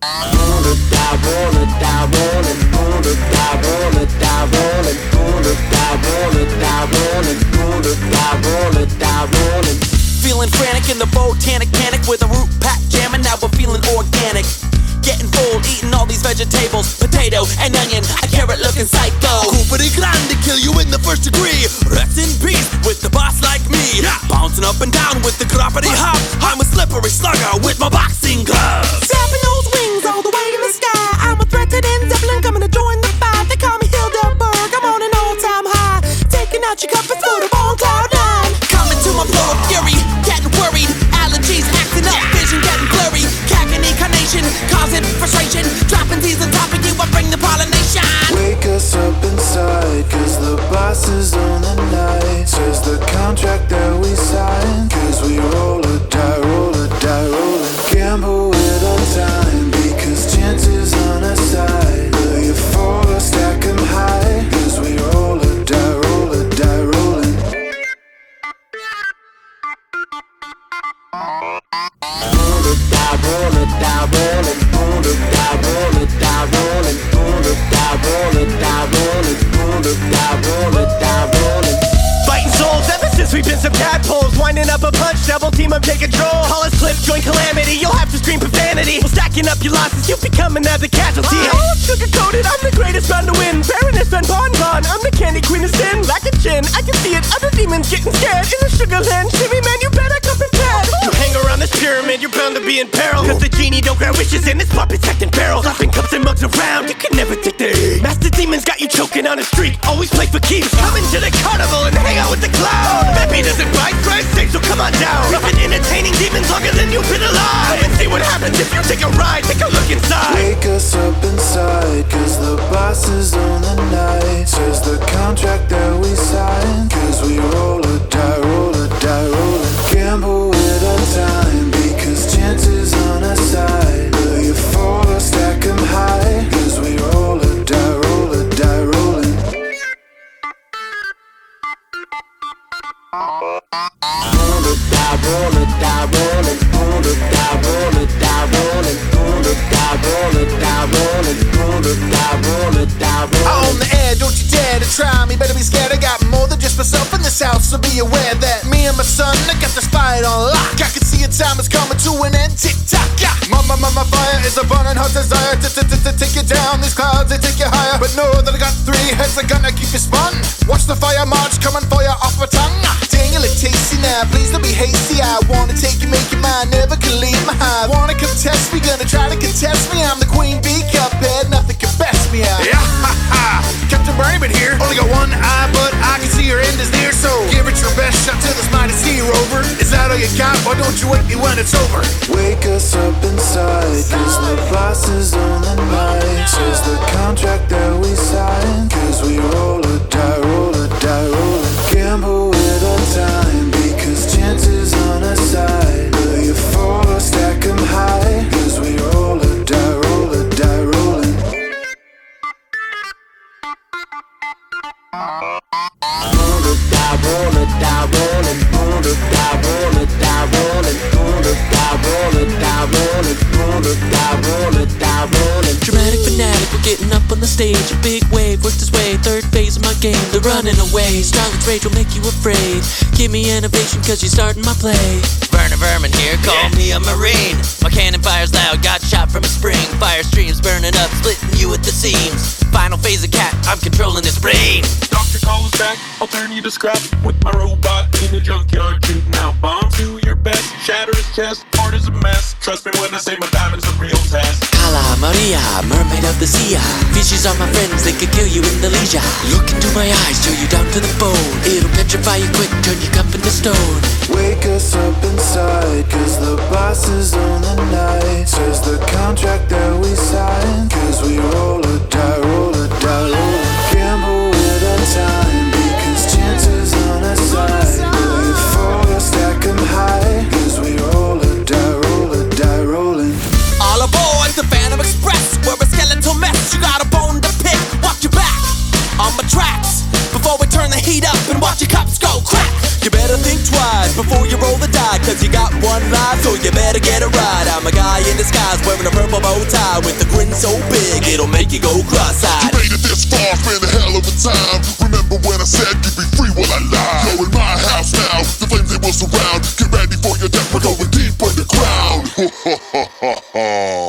Roll it, die, roll it, die, roll it, roll it, die, roll it, die, roll it, roll it, die, roll it, die, roll it, roll it, die, roll it, die, roll it. Feeling frantic in the botanic panic with a root pack jamming. Now we're feeling organic. Getting full, eating all these vegetables, potato and onion, a carrot looking psycho. Cooper Grande, kill you in the first degree. Rest in peace with the boss like me. Bouncing up and down with the grappity hop. I'm a slippery slugger with my boxing gloves. Snapping those wings all the way in the sky. I'm a threat to Den Zeppelin coming to join the fight. They call me Hildeberg, I'm on an all-time high. Taking out your compass for the ball cloud nine. Coming to my flow of fury, getting worried. Allergies acting up, vision getting blurry. Cackling carnation, causing frustration. Dropping D's on top of you, I bring the pollination. Wake us up inside, cause the boss is on the night. Says the contract that we signed, cause we roll or die, roll or die, rollin'. Gamble with our time, because chances on our side. Will you fall or stack 'em high, cause we roll or die, roll or die, rollin'. Roll it, die, roll it, die, roll it, roll it, die, roll it, die, roll it, roll it, die, roll it, die, roll it, roll it, die, roll it, die, roll it. Fighting souls ever since we've been some tadpoles. Winding up a punch, double team up, take control. Hollis clip, join calamity, you'll have to scream profanity. Well, stacking up your losses, you'll be coming as a casualty. Oh, sugar-coated, I'm the greatest round to win. Baroness and Bonbon, I'm the candy queen of sin. Lack a chin, I can see it, other demons getting scared. In the sugar land, shimmy man, you better come prepared. You hang around this pyramid, you're bound to be in peril. Cause the genie don't grant wishes and this puppet's acting feral. Slapping cups and mugs around, you can never take the aim. Master demons got you choking on a streak, always play for keeps. Coming to the carnival and hang out with the clown. Peppy doesn't bite, Christ sake, so come on down. We've been entertaining demons longer than you've been alive. Come and see what happens if you take a ride, take a look inside. Wake us up inside, cause the boss is on the night. Says the contract that we signed, cause we roll or die, roll or die, rollin'. Gamble with our time, because chances on our side. Will you fall or stack 'em high, cause we roll or die, rollin'. Roll it, die, roll it, die, roll it, roll it, die, roll it, die, roll it, roll it, die, roll it, die, roll it, roll it, die, roll it, die, roll it. On the air, don't you dare to try me. Better be scared, I got more than just myself in this house. So be aware that me and my son, I got the spite on lock. I can see your time is coming to an end. Tick tock, yeah. My fire is a burning hot desire to take you down. These clouds, they take you higher. But know that I got 3 heads that gonna keep you spun. Watch the fire march coming for you off my tongue. Dang, you look tasty now. Please don't be hasty. I wanna take you, make you mine. Never can leave my hive. Wanna contest me, gonna try to contest me. I'm the queen bee, cuphead, nothing can best me out. Yeah, ha ha. Captain Brayman here. Only got one eye, but I can see your end is near. So give it your best shot till this mighty sea rover. Is that all you got? Why don't you wake me when it's over? Wake us up inside, cause the boss is on the night. Says the contract that we signed, cause we roll or die, rollin'. Gamble with our time, because chances on our side. Will you fall or stack 'em high, cause we roll or die, rollin'. Roll it, die, roll it, die, roll it, roll it, die, roll it, die, roll it, roll it, die, roll it, die, roll it, roll it, die, roll it, die, roll it. Dramatic fanatic, we're getting up on the stage. A big wave works its way, third phase of my game. They're running away, Starlet's rage will make you afraid. Give me innovation cause you're starting my play. Burner Vermin here, call me a Marine. My cannon fires loud, got shot from a spring. Fire streams burning up, splitting you at the seams. Final phase of cat, I'm controlling his brain. Doctor calls back, I'll turn you to scrap with my robot in the junkyard, shooting out bombs. Do your best, shatter his chest, heart is a mess. Trust me when I say my diamond's a real test. Kala Maria, mermaid of the sea. Fishes are my friends, they could kill you in the leisure. Look into my eyes, chill you down to the bone. It'll petrify you quick, turn your cup into stone. Wake us up inside, cause the boss is on the night. Says the contract that we signed, cause we roll or die, rollin'. Gamble with our time, because chances on our side. Will you fall or stack 'em high, cause we roll or die, rollin'. All aboard the Phantom Express, we're a skeletal mess. You got a bone to pick, watch your back on my tracks before we turn the heat up and watch your cups go crack. You better think twice before you roll the die, cause you got one life, so you better get it right. I'm a guy in the disguise, wearing a purple bow tie with a grin so big it'll make you go cross-eyed. You made it this far, it's been a hell of a time. Remember when I said you'd be free while I lie? You're in my house now, the flames they will surround. Get ready for your death, we're going deep underground.